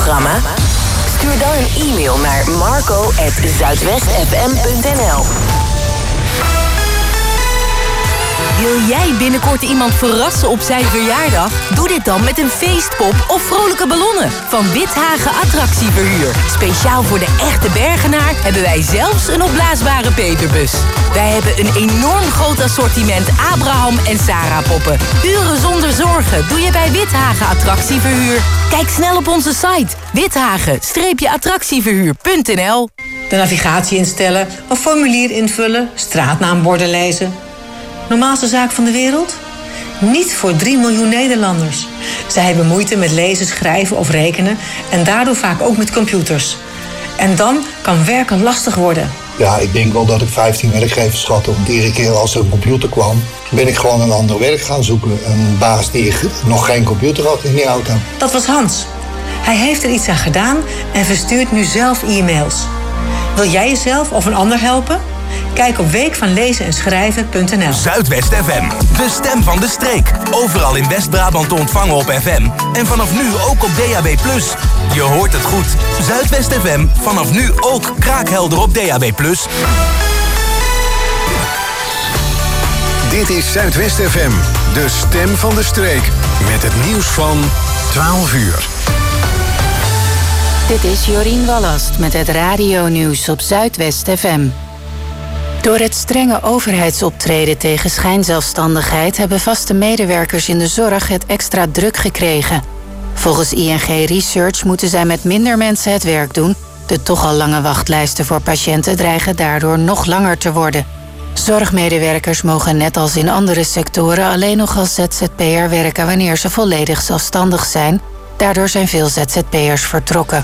programma? Stuur dan een e-mail naar marco@zuidwestfm.nl. Wil jij binnenkort iemand verrassen op zijn verjaardag? Doe dit dan met een feestpop of vrolijke ballonnen van Withagen Attractieverhuur. Speciaal voor de echte Bergenaar hebben wij zelfs een opblaasbare Peterbus. Wij hebben een enorm groot assortiment Abraham en Sarah poppen. Uren zonder zorgen doe je bij Withagen Attractieverhuur. Kijk snel op onze site withagen-attractieverhuur.nl. De navigatie instellen, een formulier invullen, straatnaamborden lezen. Normaalste zaak van de wereld? Niet voor 3 miljoen Nederlanders. Zij hebben moeite met lezen, schrijven of rekenen en daardoor vaak ook met computers. En dan kan werken lastig worden. Ja, ik denk wel dat ik 15 werkgevers had. Want iedere keer als er een computer kwam, ben ik gewoon een ander werk gaan zoeken. Een baas die nog geen computer had in die auto. Dat was Hans. Hij heeft er iets aan gedaan en verstuurt nu zelf e-mails. Wil jij jezelf of een ander helpen? Kijk op weekvanlezenenschrijven.nl. Zuidwest FM, de stem van de streek. Overal in West-Brabant te ontvangen op FM. En vanaf nu ook op DAB+. Je hoort het goed. Zuidwest FM, vanaf nu ook kraakhelder op DAB+. Dit is Zuidwest FM, de stem van de streek. Met het nieuws van 12 uur. Dit is Jorien Wallast met het radionieuws op Zuidwest FM. Door het strenge overheidsoptreden tegen schijnzelfstandigheid hebben vaste medewerkers in de zorg het extra druk gekregen. Volgens ING Research moeten zij met minder mensen het werk doen. De toch al lange wachtlijsten voor patiënten dreigen daardoor nog langer te worden. Zorgmedewerkers mogen net als in andere sectoren alleen nog als ZZP'er werken wanneer ze volledig zelfstandig zijn. Daardoor zijn veel ZZP'ers vertrokken.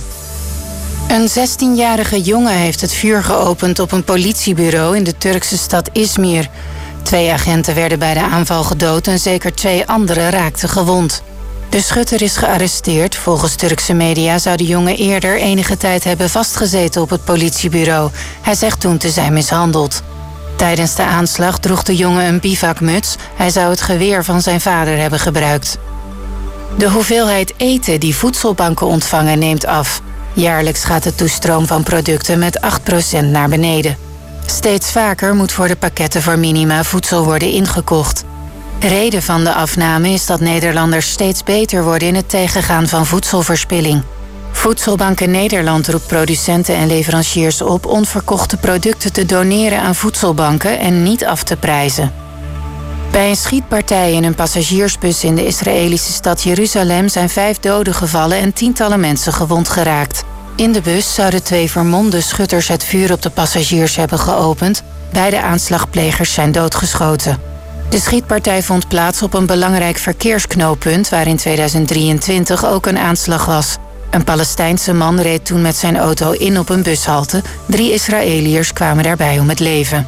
Een 16-jarige jongen heeft het vuur geopend op een politiebureau in de Turkse stad Izmir. 2 agenten werden bij de aanval gedood en zeker 2 anderen raakten gewond. De schutter is gearresteerd. Volgens Turkse media zou de jongen eerder enige tijd hebben vastgezeten op het politiebureau. Hij zegt toen te zijn mishandeld. Tijdens de aanslag droeg de jongen een bivakmuts. Hij zou het geweer van zijn vader hebben gebruikt. De hoeveelheid eten die voedselbanken ontvangen neemt af. Jaarlijks gaat de toestroom van producten met 8% naar beneden. Steeds vaker moet voor de pakketten voor minima voedsel worden ingekocht. Reden van de afname is dat Nederlanders steeds beter worden in het tegengaan van voedselverspilling. Voedselbanken Nederland roept producenten en leveranciers op onverkochte producten te doneren aan voedselbanken en niet af te prijzen. Bij een schietpartij in een passagiersbus in de Israëlische stad Jeruzalem zijn 5 doden gevallen en tientallen mensen gewond geraakt. In de bus zouden 2 vermomde schutters het vuur op de passagiers hebben geopend. Beide aanslagplegers zijn doodgeschoten. De schietpartij vond plaats op een belangrijk verkeersknooppunt waar in 2023 ook een aanslag was. Een Palestijnse man reed toen met zijn auto in op een bushalte. 3 Israëliërs kwamen daarbij om het leven.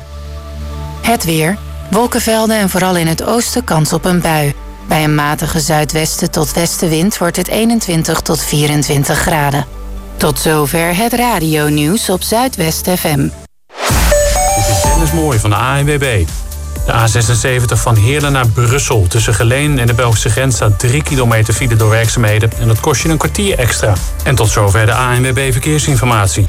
Het weer. Wolkenvelden en vooral in het oosten kans op een bui. Bij een matige zuidwesten tot westenwind wordt het 21 tot 24 graden. Tot zover het radionieuws op Zuidwest FM. Dit is Dennis Mooij van de ANWB. De A76 van Heerlen naar Brussel. Tussen Geleen en de Belgische grens staat 3 kilometer file door werkzaamheden. En dat kost je een kwartier extra. En tot zover de ANWB Verkeersinformatie.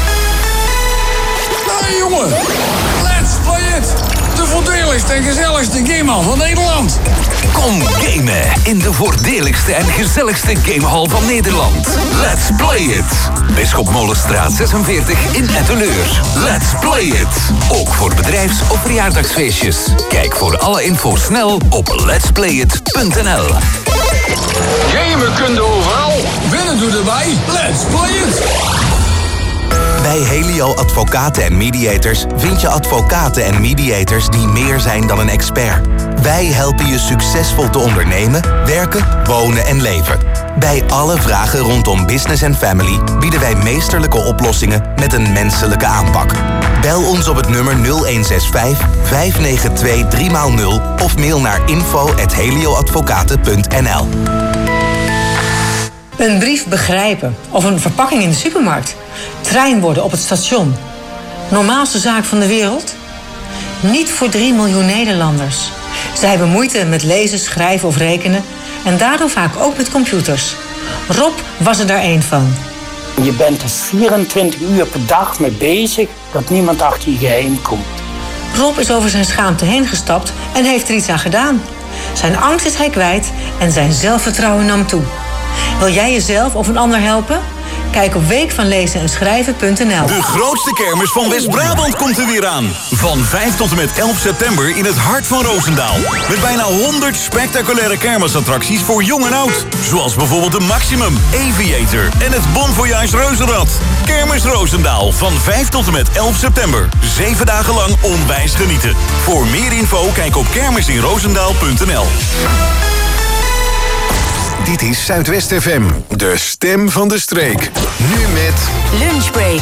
Hey jongen, let's play it! De voordeligste en gezelligste gamehal van Nederland. Kom gamen in de voordeligste en gezelligste gamehal van Nederland. Let's play it. Bisschop Molenstraat 46 in Etteleur. Let's play it. Ook voor bedrijfs- of verjaardagsfeestjes. Kijk voor alle info snel op letsplayit.nl. Gamen kun je overal. Winnen doe erbij. Let's play it. Bij Helio Advocaten en Mediators vind je advocaten en mediators die meer zijn dan een expert. Wij helpen je succesvol te ondernemen, werken, wonen en leven. Bij alle vragen rondom business en family bieden wij meesterlijke oplossingen met een menselijke aanpak. Bel ons op het nummer 0165 592 3x0 of mail naar info@helioadvocaten.nl. Een brief begrijpen of een verpakking in de supermarkt. Trein worden op het station. Normaalste zaak van de wereld? Niet voor 3 miljoen Nederlanders. Zij hebben moeite met lezen, schrijven of rekenen en daardoor vaak ook met computers. Rob was er daar één van. Je bent er 24 uur per dag mee bezig dat niemand achter je geheim komt. Rob is over zijn schaamte heen gestapt en heeft er iets aan gedaan. Zijn angst is hij kwijt en zijn zelfvertrouwen nam toe. Wil jij jezelf of een ander helpen? Kijk op weekvanlezenenschrijven.nl. De grootste kermis van West-Brabant komt er weer aan. Van 5 tot en met 11 september in het hart van Roosendaal. Met bijna 100 spectaculaire kermisattracties voor jong en oud. Zoals bijvoorbeeld de Maximum, Aviator en het Bon Voyage Reuzenrad. Kermis Roosendaal van 5 tot en met 11 september. 7 dagen lang onwijs genieten. Voor meer info kijk op kermisinroosendaal.nl. Dit is Zuidwest FM, de stem van de streek. Nu met Lunchbreak.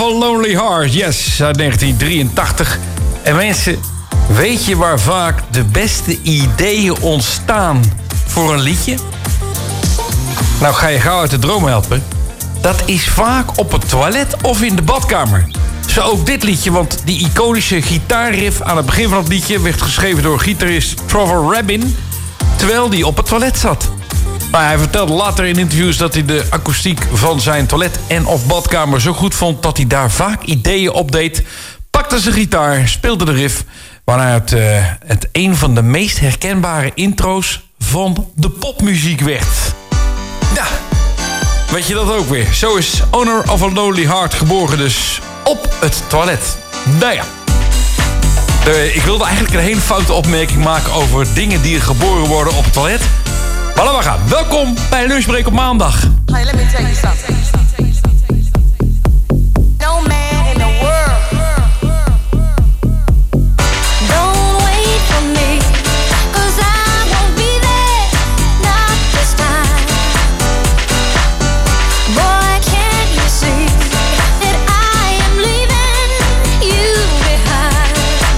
a Lonely Heart, yes, uit 1983. En mensen, weet je waar vaak de beste ideeën ontstaan voor een liedje? Nou, ga je gauw uit de droom helpen. Dat is vaak op het toilet of in de badkamer. Zo ook dit liedje, want die iconische gitaarriff aan het begin van het liedje werd geschreven door gitarist Trevor Rabin, terwijl hij op het toilet zat. Maar hij vertelde later in interviews dat hij de akoestiek van zijn toilet en of badkamer zo goed vond dat hij daar vaak ideeën op deed, pakte zijn gitaar, speelde de riff, waaruit het een van de meest herkenbare intro's van de popmuziek werd. Ja, weet je dat ook weer? Zo is Owner of a Lonely Heart geboren, dus op het toilet. Nou ja. Ik wilde eigenlijk een hele foute opmerking maken over dingen die geboren worden op het toilet. Maar laten we gaan. Welkom bij Lunchbreak op maandag. Hey, let me tell you something. No man in the world. Don't wait for me, 'cause I won't be there, not this time. Boy, can't you see that I am leaving you behind?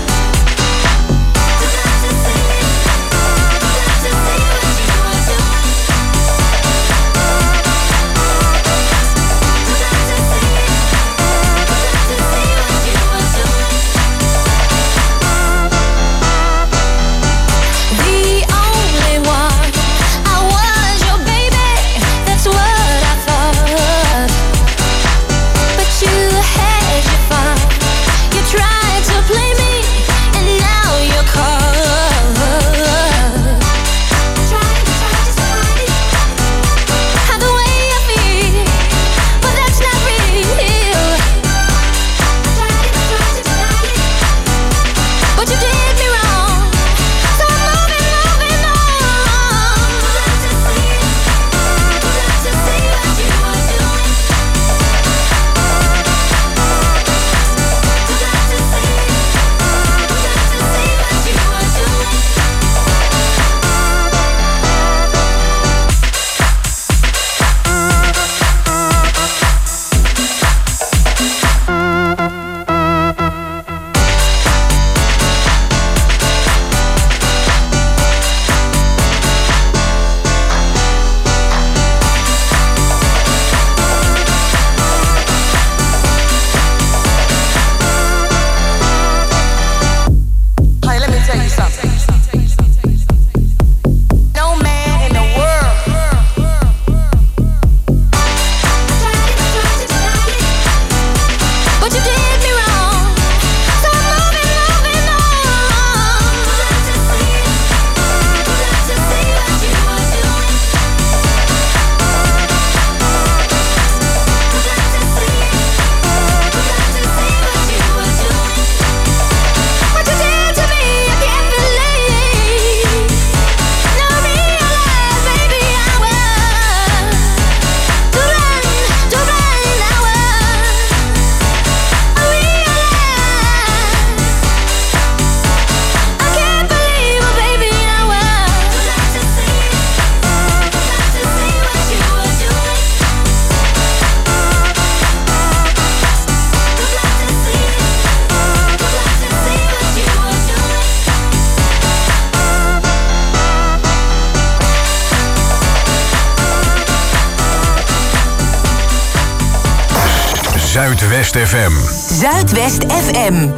Zuidwest FM. Zuidwest FM.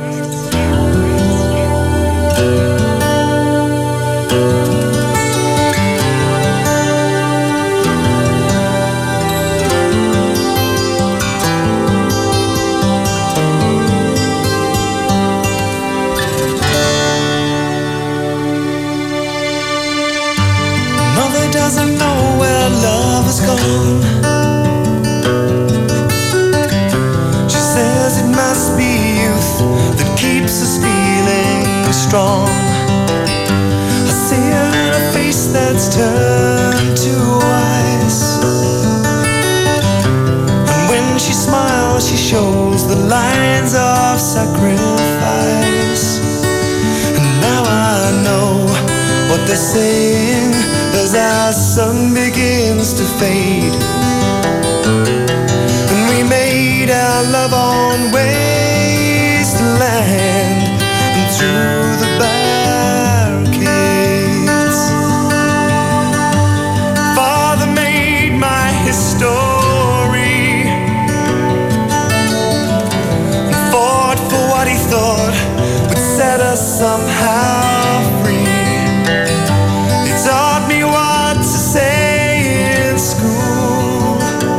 Mother doesn't know where love has gone. Must be youth that keeps us feeling strong. I see her in a face that's turned to ice, and when she smiles she shows the lines of sacrifice. And now I know what they're saying as our sun begins to fade, and we made our our love on wasteland and through the barricades. Father made my history and fought for what he thought would set us somehow free. He taught me what to say in school.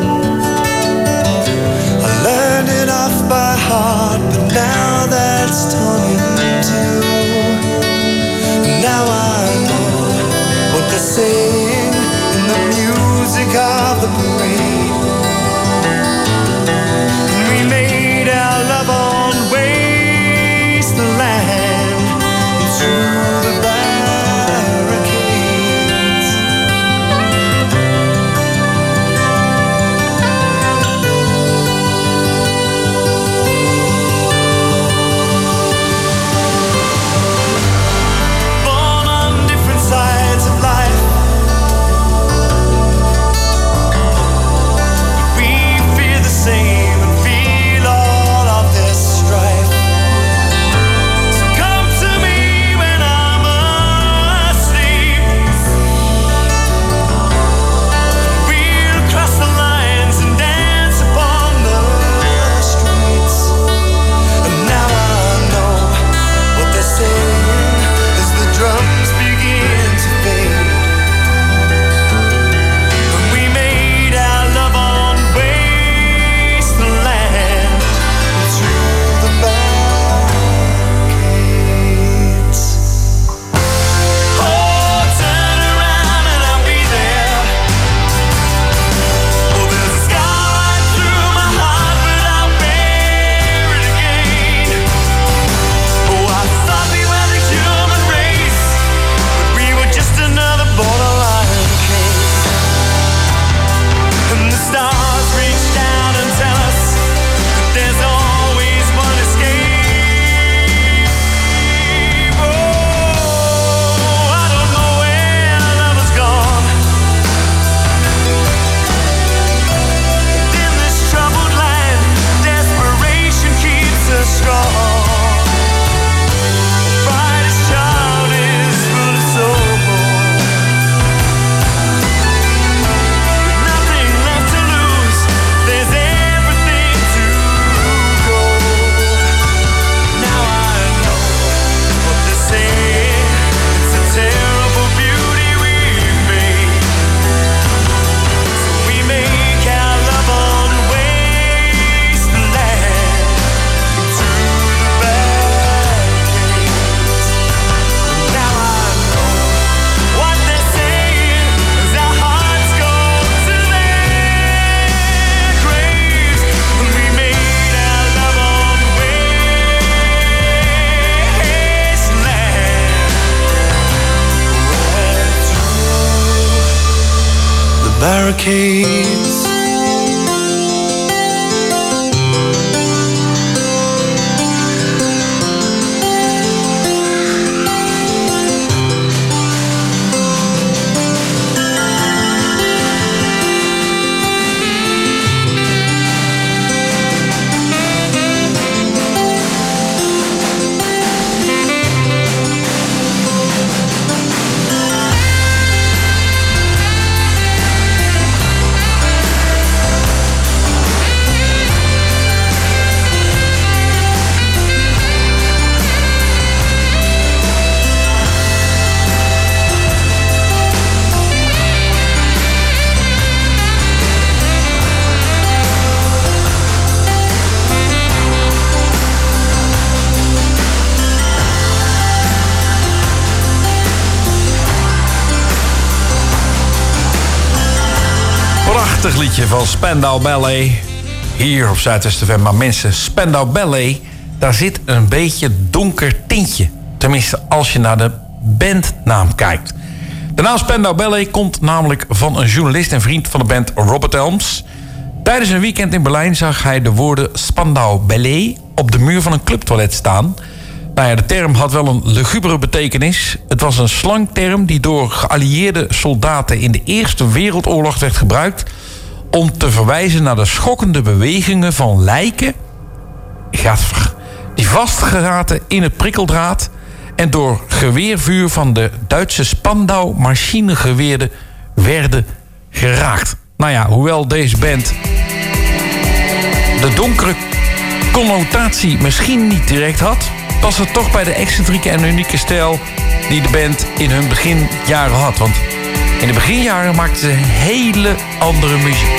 I learned it off by heart, but now that's torn in two. Now I know what they're saying in the music of the parade. And we made our love on wasteland and through the barricades. Born on different sides of life, we fear the same and feel all of this strife. So come to me when I'm asleep. We'll cross the lines and dance upon the streets. And now I know what they're saying as the drums begin to fade. When we made our love on wasteland and through the barricades. Oh, turn around and I'll be there. Oh, there's a scar right through my heart, but I'll bear it again. Oh, I thought we were the human race, but we were just another borderline case. And the stars reach down and tell us that there's always one escape. Oh, I don't know where love has gone. In this troubled land, desperation keeps us strong. Brightest child is full of soul. Nothing left to lose, there's everything to go. Now I know what they're saying, it's a terrible beauty we've made. So we make our love on wasteland through the barricades. Now I know what they're saying as our hearts go to their graves. And we made our love on wasteland through the barricades. Prachtig liedje van Spandau Ballet. Hier op Zuidwest FM. Maar mensen, Spandau Ballet, daar zit een beetje donker tintje. Tenminste, als je naar de bandnaam kijkt. De naam Spandau Ballet komt namelijk van een journalist en vriend van de band Robert Elms. Tijdens een weekend in Berlijn zag hij de woorden Spandau Ballet op de muur van een clubtoilet staan. Nou ja, de term had wel een lugubere betekenis. Het was een slangterm die door geallieerde soldaten in de Eerste Wereldoorlog werd gebruikt om te verwijzen naar de schokkende bewegingen van lijken, gadver, die vastgeraten in het prikkeldraad en door geweervuur van de Duitse Spandau machinegeweerden werden geraakt. Nou ja, hoewel deze band de donkere connotatie misschien niet direct had, past het toch bij de excentrieke en unieke stijl die de band in hun beginjaren had. Want in de beginjaren maakten ze hele andere muziek.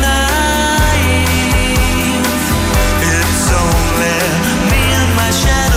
Shadow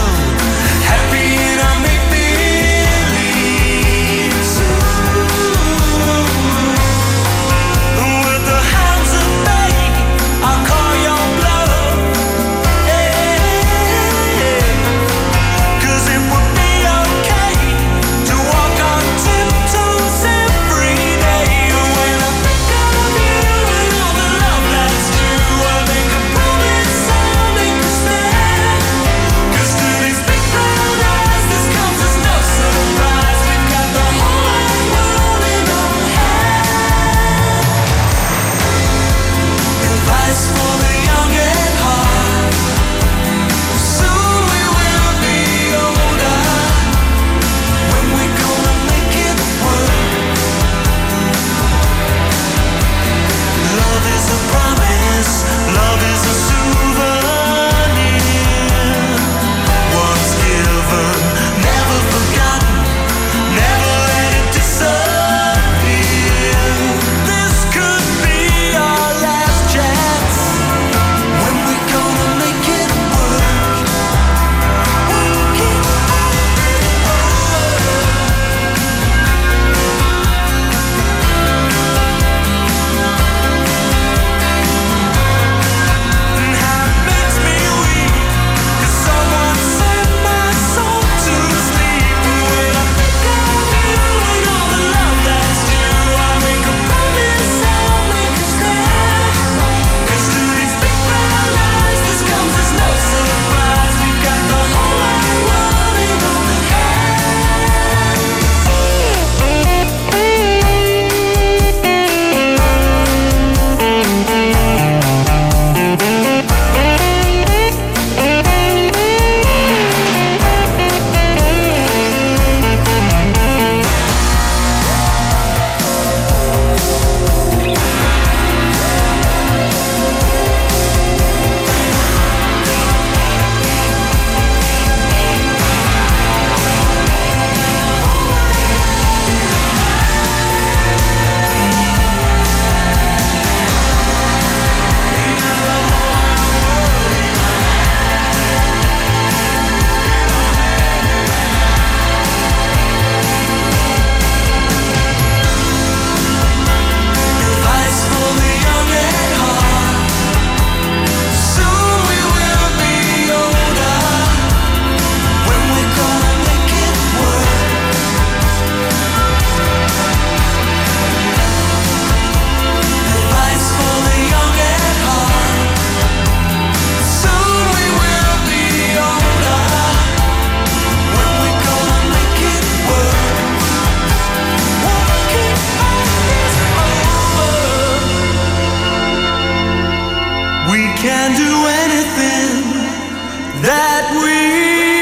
can do anything that we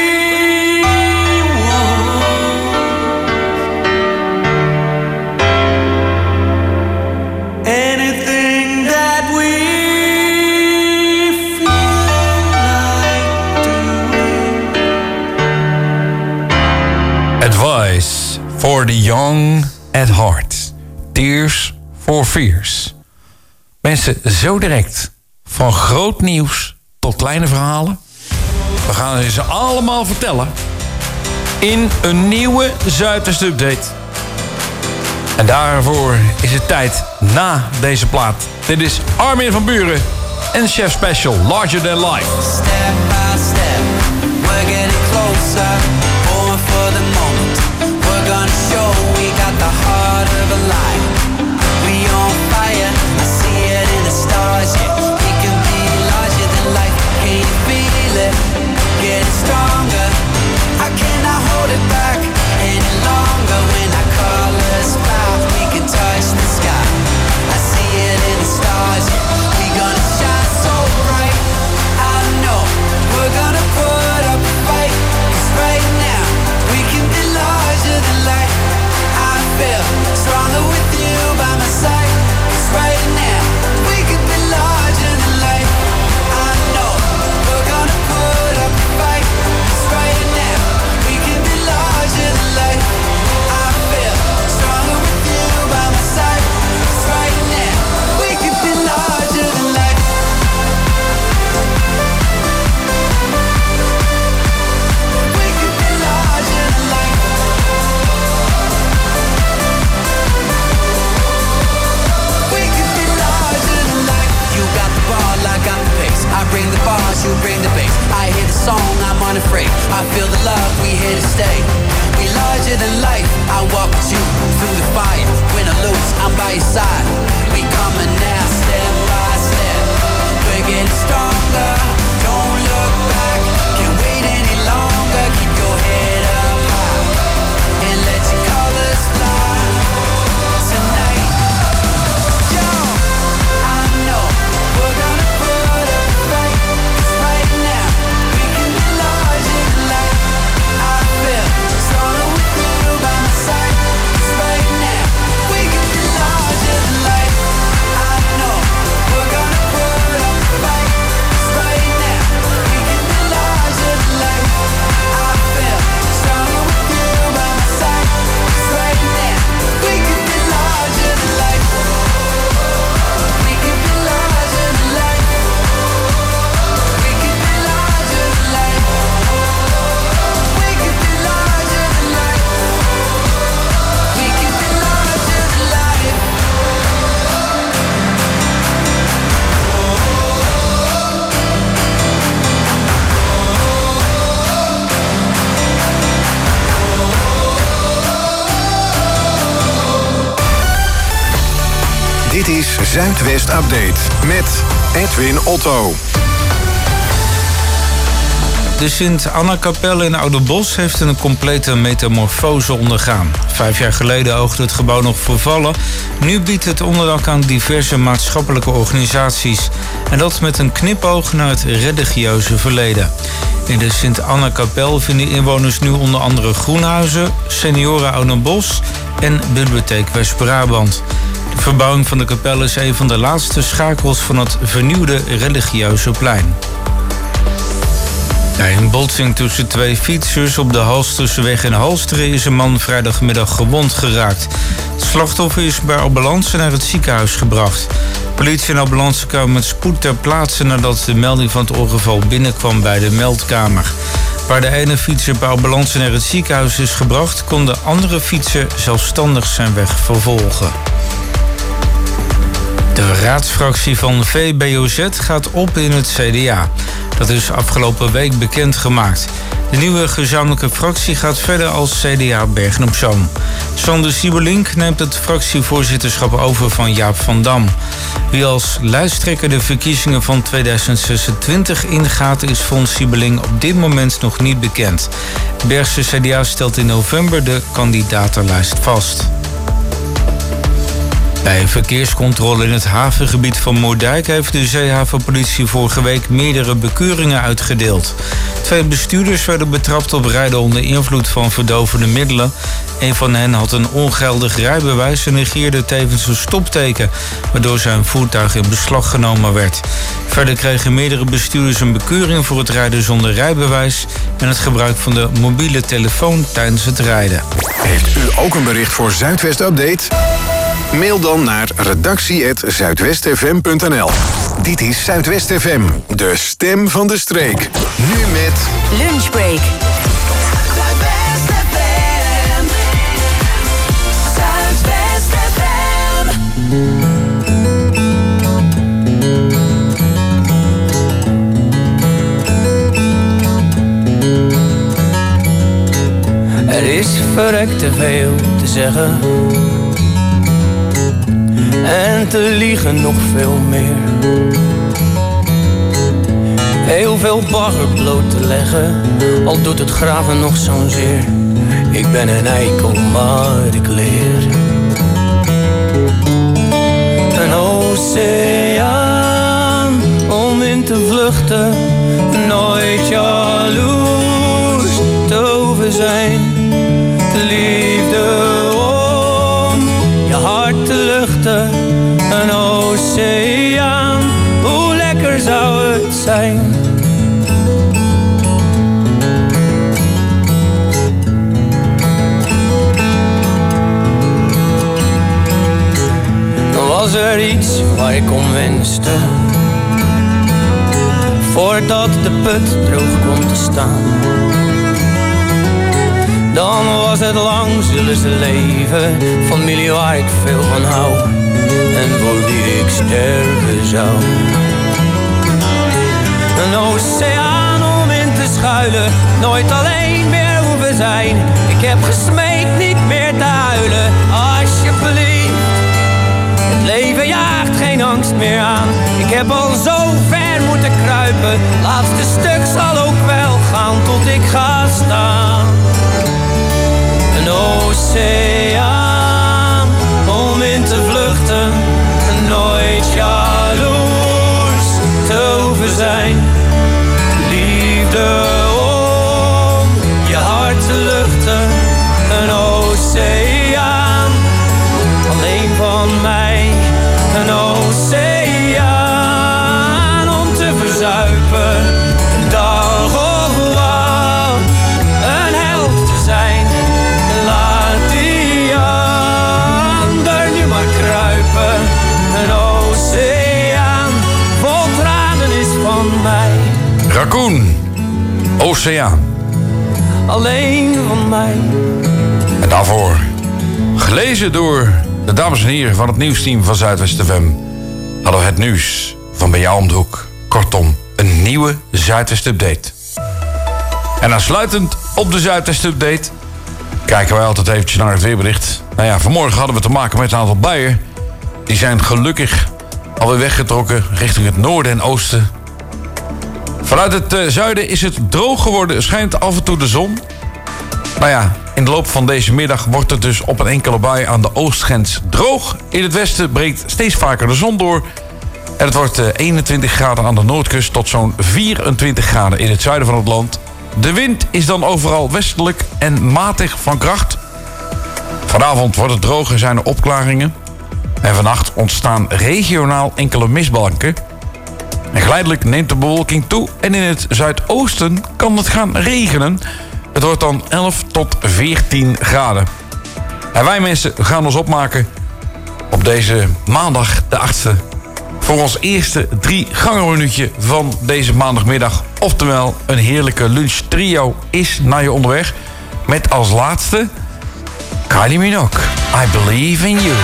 want. Anything that we feel like doing. Advice for the young at heart. Tears for Fears. Mensen, zo direct. Van groot nieuws tot kleine verhalen. We gaan ze allemaal vertellen. In een nieuwe Zuidwest Update. En daarvoor is het tijd na deze plaat. Dit is Armin van Buuren en Chef Special, Larger Than Life. Step by step, we're getting closer. Born for the moment. We're gonna show we got the heart of a lion. We on fire, I see it in the stars, yeah. We can be larger than life, can you feel it? Getting stronger, I cannot hold it back any longer. When I call us out, we can touch the sky. I see it in the stars, yeah. We gonna shine so bright. I know we're gonna put up a fight. 'Cause right now we can be larger than life. I feel stronger with you by my side. 'Cause right now we can be larger than life. I know we're gonna put up a fight. 'Cause right now we can be larger than life. I feel stronger with you by my side. 'Cause right now we can be larger than life. We can be larger than life. We can be larger than life. You got the ball, I got the pace. I bring the bars, you bring the bass. I hear the song, I'm unafraid. I feel the love, we here to stay. We larger than life. I walk with you through the fire. Win or lose, I'm by your side. We coming now, step by step. We're getting stronger. Don't look back. Can't wait any longer. Keep your head up high and let your colors fly tonight. Yo, I know we're gonna put up a fight. 'Cause right now we can be larger than life. I feel stronger with you by my side. 'Cause right now we can be larger than life. I know we're gonna put up a fight. 'Cause right now we can be larger than life. I feel stronger with you by my side. 'Cause right now we can be larger than life. We can be larger than life. We can be larger than life. We can be larger than life. We can be larger than life. Dit is Zuidwest Update met Edwin Otto. De Sint-Anna-kapel in Oudenbosch heeft een complete metamorfose ondergaan. 5 jaar geleden oogde het gebouw nog vervallen. Nu biedt het onderdak aan diverse maatschappelijke organisaties. En dat met een knipoog naar het religieuze verleden. In de Sint-Anna-kapel vinden inwoners nu onder andere groenhuizen, senioren Oudenbosch en Bibliotheek West-Brabant. De verbouwing van de kapel is een van de laatste schakels van het vernieuwde religieuze plein. Bij een botsing tussen 2 fietsers op de Halsterseweg in Halsteren is een man vrijdagmiddag gewond geraakt. Het slachtoffer is bij ambulance naar het ziekenhuis gebracht. Politie en ambulance kwamen met spoed ter plaatse nadat de melding van het ongeval binnenkwam bij de meldkamer. Waar de ene fietser bij ambulance naar het ziekenhuis is gebracht, kon de andere fietser zelfstandig zijn weg vervolgen. De raadsfractie van VBOZ gaat op in het CDA. Dat is afgelopen week bekendgemaakt. De nieuwe gezamenlijke fractie gaat verder als CDA Bergen op Zoom. Sander Siebelink neemt het fractievoorzitterschap over van Jaap van Dam. Wie als lijsttrekker de verkiezingen van 2026 ingaat, is volgens Siebelink op dit moment nog niet bekend. Het Bergse CDA stelt in november de kandidatenlijst vast. Bij verkeerscontrole in het havengebied van Moerdijk heeft de zeehavenpolitie vorige week meerdere bekeuringen uitgedeeld. 2 bestuurders werden betrapt op rijden onder invloed van verdovende middelen. Een van hen had een ongeldig rijbewijs en negeerde tevens een stopteken, waardoor zijn voertuig in beslag genomen werd. Verder kregen meerdere bestuurders een bekeuring voor het rijden zonder rijbewijs en het gebruik van de mobiele telefoon tijdens het rijden. Heeft u ook een bericht voor Zuidwest Update? Mail dan naar redactie@zuidwestfm.nl. Dit is Zuidwest FM, de stem van de streek. Nu met Lunchbreak. Er is verrekt te veel te zeggen en te liegen nog veel meer. Heel veel bagger bloot te leggen, al doet het graven nog zo'n zeer. Ik ben een eikel, maar ik leer. Een oceaan om in te vluchten, nooit jaloers te over zijn. Liefde om je hart te luchten, een oceaan, hoe lekker zou het zijn. Was er iets waar ik om wenste, voordat de put droog kwam te staan? Dan was het lang zullen ze leven, familie waar ik veel van hou en voor wie ik sterven zou. Een oceaan om in te schuilen, nooit alleen meer hoeven zijn. Ik heb gesmeekt niet meer te huilen, alsjeblieft. Het leven jaagt geen angst meer aan. Ik heb al zo ver moeten kruipen. Laatste stuk zal ook wel gaan tot ik ga staan. Een oceaan om in te vluchten, nooit jaloers te hoeven zijn. Liefde om je hart te luchten, een oceaan alleen van mij. Een oceaan om te verzuipen, dag of wat, een held te zijn. Laat die ander nu maar kruipen. Een oceaan vol tranen is van mij. Raccoon, Oceaan. Alleen van mij. En daarvoor, gelezen door de dames en heren van het nieuwsteam van Zuidwest FM, hadden we het nieuws van bij jou om de hoek. Kortom, een nieuwe Zuidwest Update. En aansluitend op de Zuidwest Update kijken wij altijd eventjes naar het weerbericht. Nou ja, vanmorgen hadden we te maken met een aantal buien. Die zijn gelukkig alweer weggetrokken richting het noorden en oosten. Vanuit het zuiden is het droog geworden, schijnt af en toe de zon. Nou ja, in de loop van deze middag wordt het dus op een enkele bui aan de oostgrens droog. In het westen breekt steeds vaker de zon door. En het wordt 21 graden aan de noordkust tot zo'n 24 graden in het zuiden van het land. De wind is dan overal westelijk en matig van kracht. Vanavond wordt het droog en zijn er opklaringen. En vannacht ontstaan regionaal enkele mistbanken. En geleidelijk neemt de bewolking toe en in het zuidoosten kan het gaan regenen. Het wordt dan 11 tot 14 graden. En wij mensen gaan ons opmaken op deze maandag de 8e... voor ons eerste 3-gangenminuutje van deze maandagmiddag. Oftewel, een heerlijke lunchtrio is naar je onderweg. Met als laatste Kylie Minogue, I Believe in You.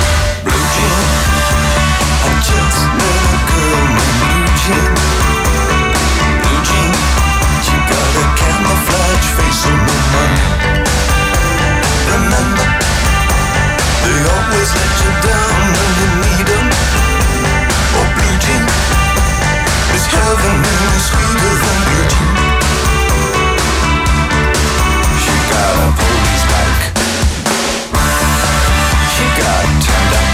Remember, they always let you down when you need them. Oh, blue jean is heaven and sweeter than blue jean. She got a police bike. She got turned out.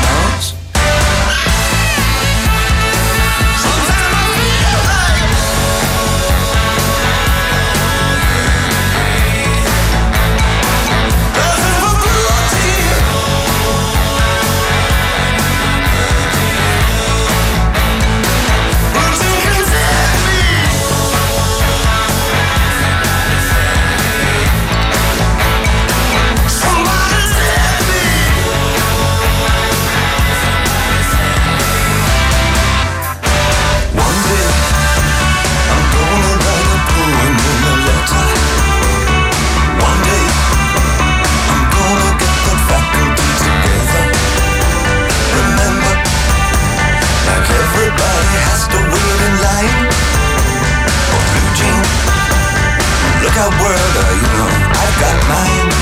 Look out world, you know I've got mine.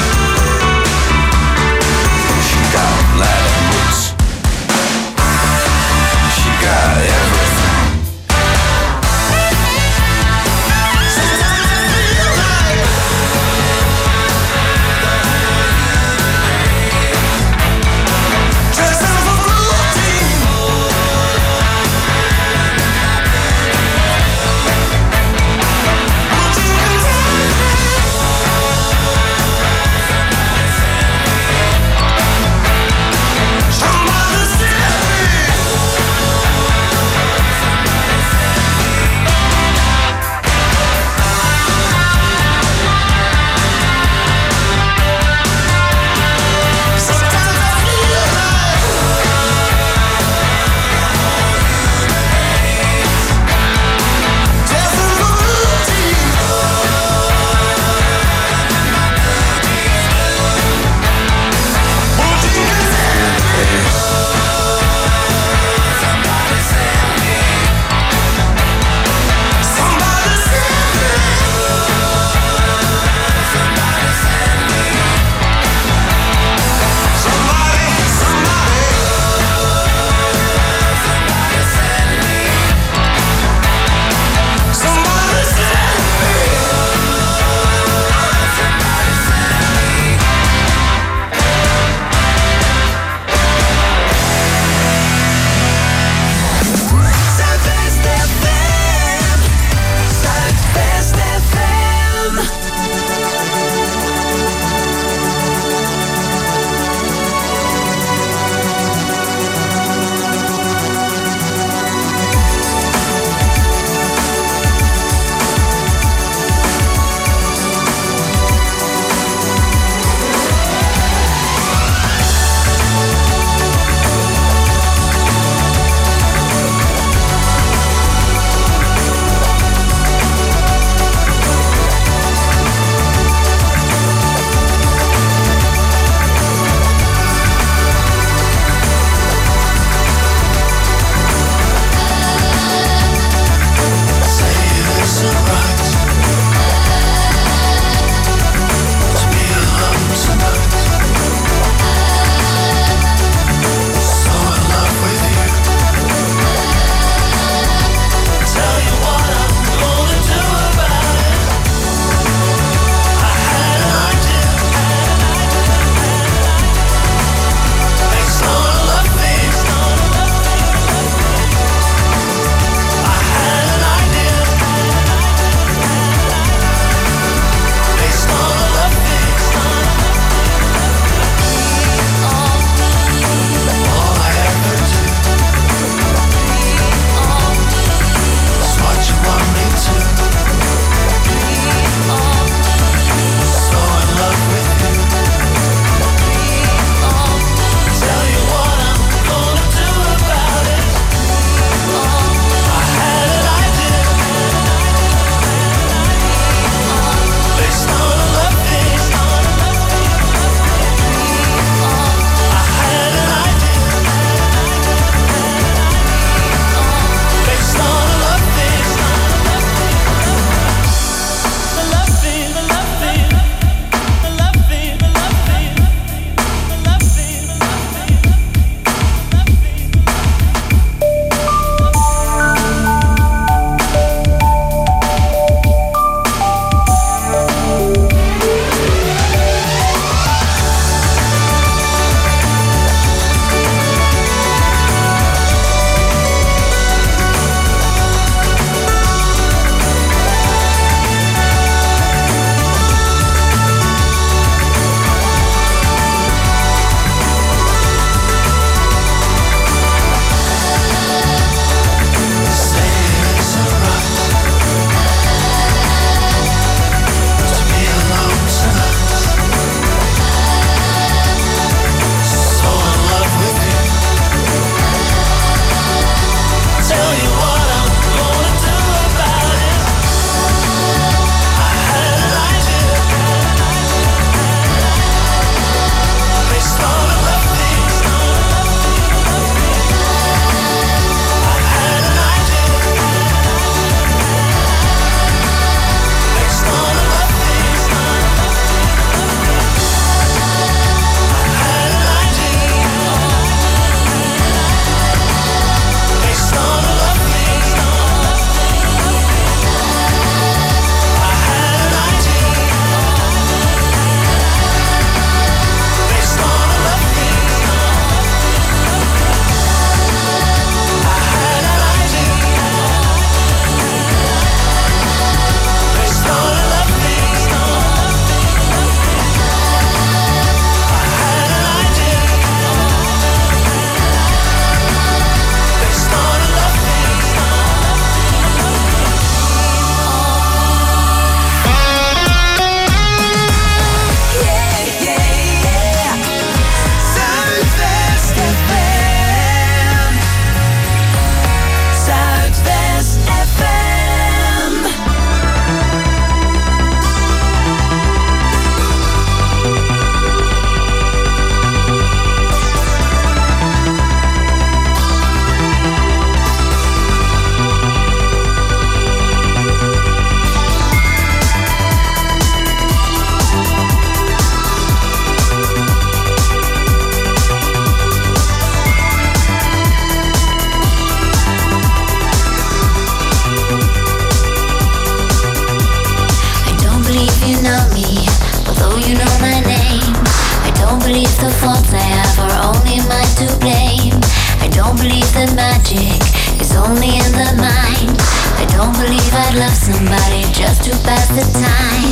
She got Latin roots. She got everything. the magic is only in the mind. I don't believe I'd love somebody just to pass the time.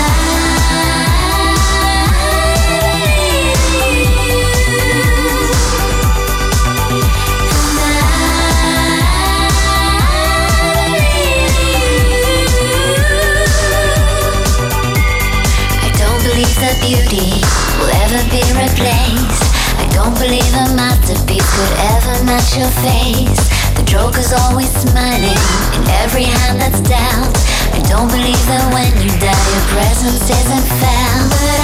That beauty will ever be replaced. I don't believe a masterpiece could ever match your face. The Joker's always smiling in every hand that's dealt. I don't believe that when you die your presence isn't felt. But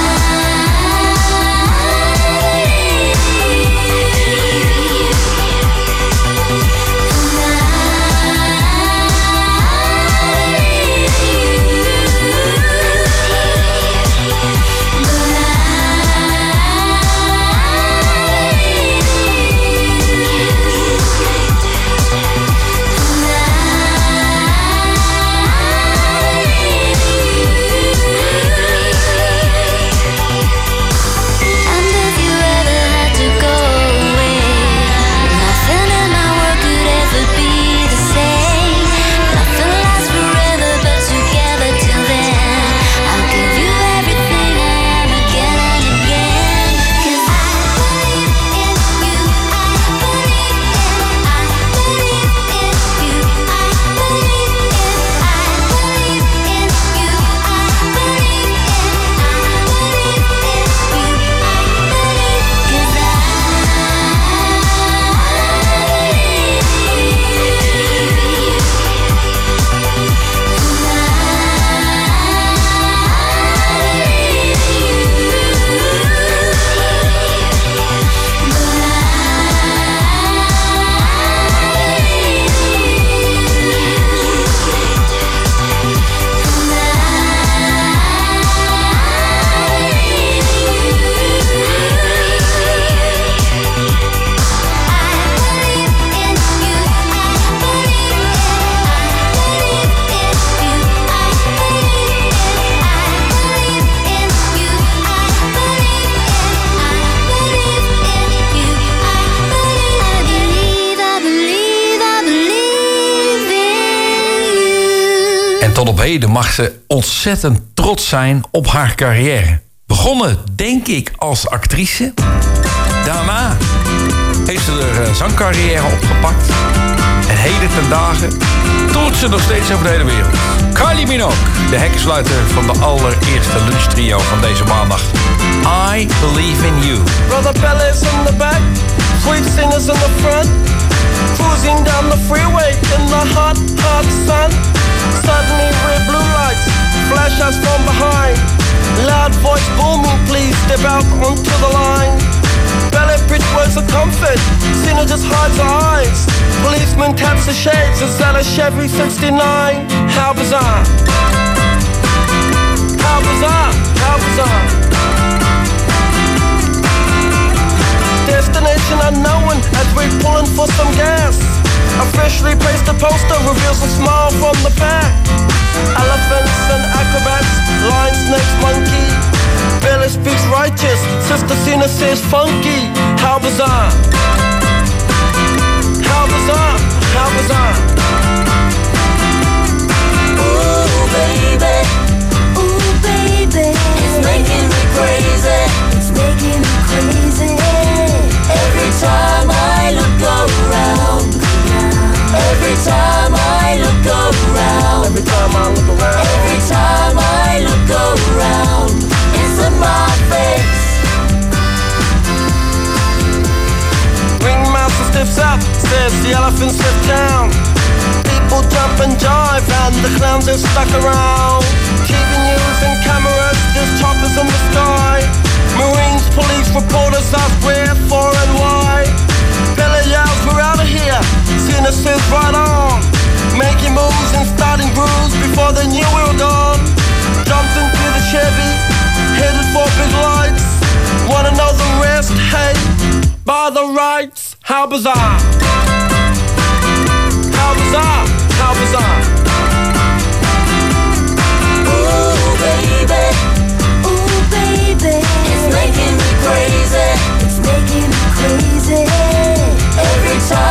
tot op heden mag ze ontzettend trots zijn op haar carrière. Begonnen, denk ik, als actrice. Daarna heeft ze haar zangcarrière opgepakt. En heden ten dagen toert ze nog steeds over de hele wereld. Kylie Minogue, de hekkensluiter van de allereerste lunchtrio van deze maandag. I Believe in You. Brother Bellas in the back, sweet singers in the front. Cruising down the freeway in the hot, hot sun. Suddenly red blue lights flash us from behind. Loud voice booming, please step out onto the line. Ballet bridge words of comfort, Cena just hides her eyes. Policeman taps the shades, is that a Chevy 69? How bizarre. How bizarre, how bizarre. Destination unknown as we're pulling for some gas. A freshly pasted poster reveals a smile from the pack. Elephants and acrobats, lion, snakes, monkey. Billy speaks righteous, Sister Cena says funky. How bizarre. How bizarre, how bizarre. Ooh baby, it's making me crazy. It's making me crazy. Every time I look around. Every time I look around. Every time I look around. Every time I look around. It's in my face. Ringmaster stiffs up, says the elephant slips down. People jump and jive and the clowns are stuck around. TV news and cameras, there's choppers in the sky. Marines, police, reporters ask where, for and why. Billy yells, we're out of here. Cena says right on. Making moves and starting grooves before they knew we were gone. Jumped into the Chevy, headed for big lights. Wanna know the rest? Hey, by the rights. How bizarre. How bizarre, how bizarre. Ooh baby, it's making me crazy. It's making me crazy. Every time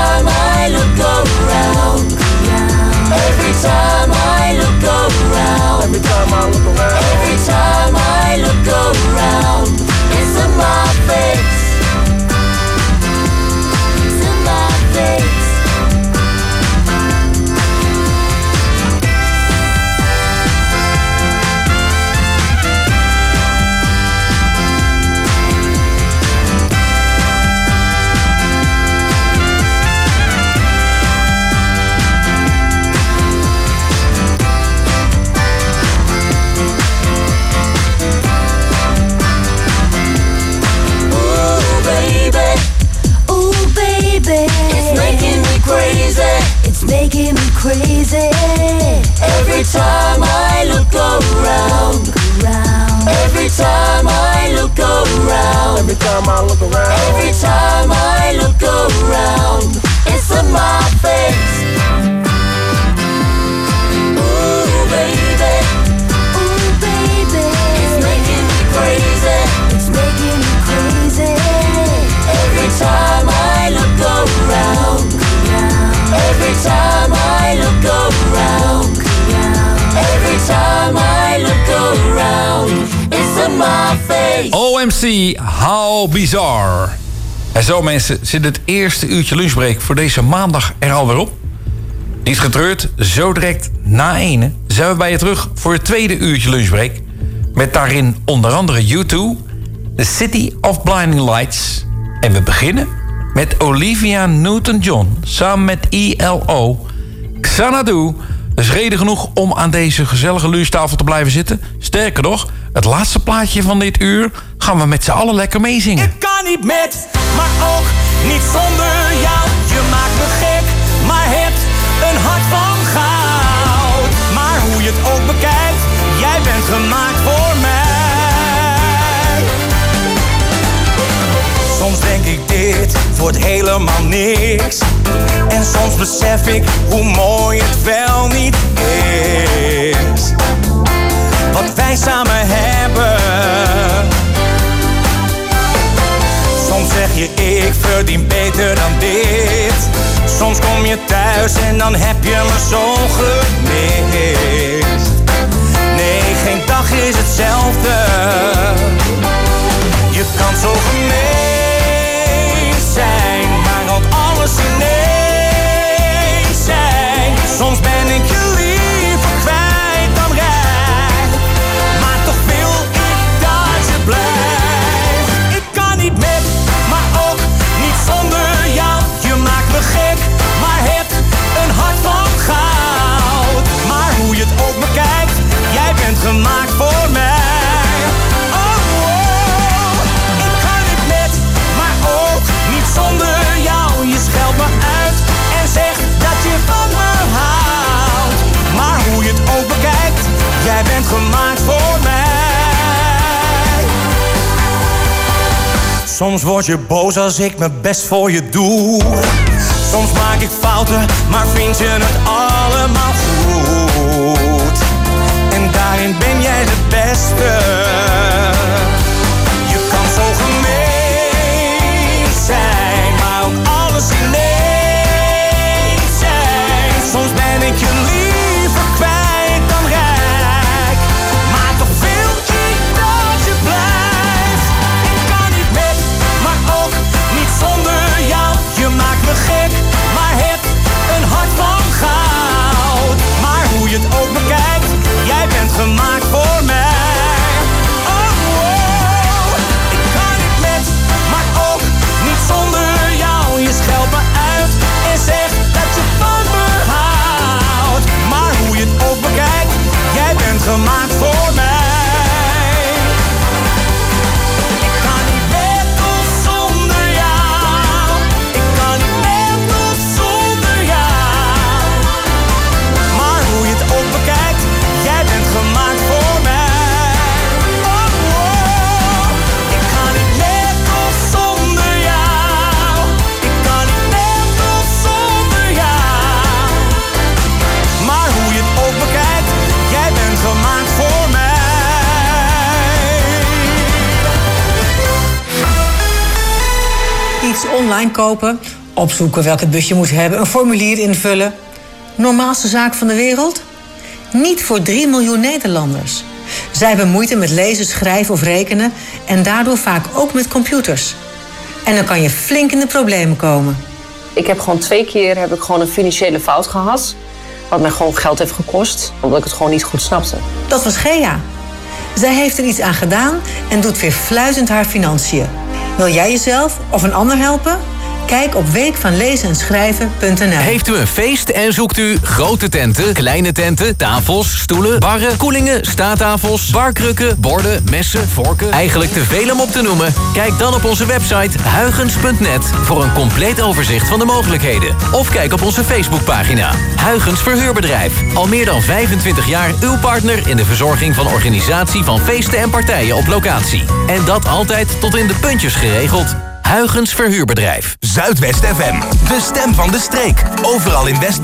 crazy. Every time I look around. Every time I look around. Every time I look around. Every time I look around. It's in my face. Ooh, baby. Ooh, baby. It's making me crazy. It's making me crazy. Every time I look around. Every time I look around. Every time I look around. It's in my face. OMC, how bizar. En zo mensen, zit het eerste uurtje lunchbreak voor deze maandag er alweer op. Niet getreurd, zo direct na 1 zijn we bij je terug voor het tweede uurtje lunchbreak. Met daarin onder andere U2, The City of Blinding Lights. En we beginnen met Olivia Newton-John samen met ELO. Xanadu. Dus reden genoeg om aan deze gezellige lunchtafel te blijven zitten. Sterker nog, het laatste plaatje van dit uur gaan we met z'n allen lekker meezingen. Ik kan niet met, maar ook niet zonder jou. Je maakt me gek, maar hebt een hart van goud. Maar hoe je het ook bekijkt, jij bent gemaakt voor mij. Soms denk ik dit wordt helemaal niks. En soms besef ik hoe mooi het wel niet is. Wat wij samen hebben. Soms zeg je ik verdien beter dan dit. Soms kom je thuis en dan heb je me zo gemist. Nee, geen dag is hetzelfde. Je kan zo gemeen zijn, maar ook alles ineens zijn. Soms ben ik je liever kwijt dan rijk, maar toch wil ik dat je blijft. Ik kan niet met, maar ook niet zonder jou. Je maakt me gek, maar heb een hart van goud. Maar hoe je het ook bekijkt, jij bent gemaakt voor mij. Zonder jou, je scheldt me uit en zegt dat je van me houdt. Maar hoe je het ook bekijkt, jij bent gemaakt voor mij. Soms word je boos als ik mijn best voor je doe. Soms maak ik fouten, maar vind je het allemaal goed. En daarin ben jij de beste. Je kan zo gemeen zijn, maar ook alles ineens zijn. Soms ben ik je liever kwijt dan rijk, maar toch wil ik dat je blijft. Ik kan niet met, maar ook niet zonder jou. Je maakt me gek, maar heb een hart van goud. Maar hoe je het ook bekijkt, jij bent gemaakt voor mij. Zonder jou, je scheldt me uit en zegt dat je van me houdt. Maar hoe je het ook bekijkt, jij bent gemaakt voor mij. Ik kan niet met of zonder jou. Ik kan niet met of zonder jou. Maar hoe je het ook bekijkt, jij bent gemaakt voor mij. Gemaakt voor mij. Iets online kopen, opzoeken welk het busje moet hebben, een formulier invullen. Normaalste zaak van de wereld? Niet voor 3 miljoen Nederlanders. Zij hebben moeite met lezen, schrijven of rekenen en daardoor vaak ook met computers. En dan kan je flink in de problemen komen. Ik heb gewoon 2 keer een financiële fout gehad. Wat mij gewoon geld heeft gekost, omdat ik het gewoon niet goed snapte. Dat was Gea. Zij heeft er iets aan gedaan en doet weer fluitend haar financiën. Wil jij jezelf of een ander helpen? Kijk op weekvanlezenenschrijven.nl. Heeft u een feest en zoekt u grote tenten, kleine tenten, tafels, stoelen, barren, koelingen, staattafels, barkrukken, borden, messen, vorken? Eigenlijk te veel om op te noemen? Kijk dan op onze website huygens.net voor een compleet overzicht van de mogelijkheden. Of kijk op onze Facebookpagina. Huygens Verhuurbedrijf. Al meer dan 25 jaar uw partner in de verzorging van organisatie van feesten en partijen op locatie. En dat altijd tot in de puntjes geregeld. Huygens Verhuurbedrijf. Zuidwest FM, de stem van de streek. Overal in West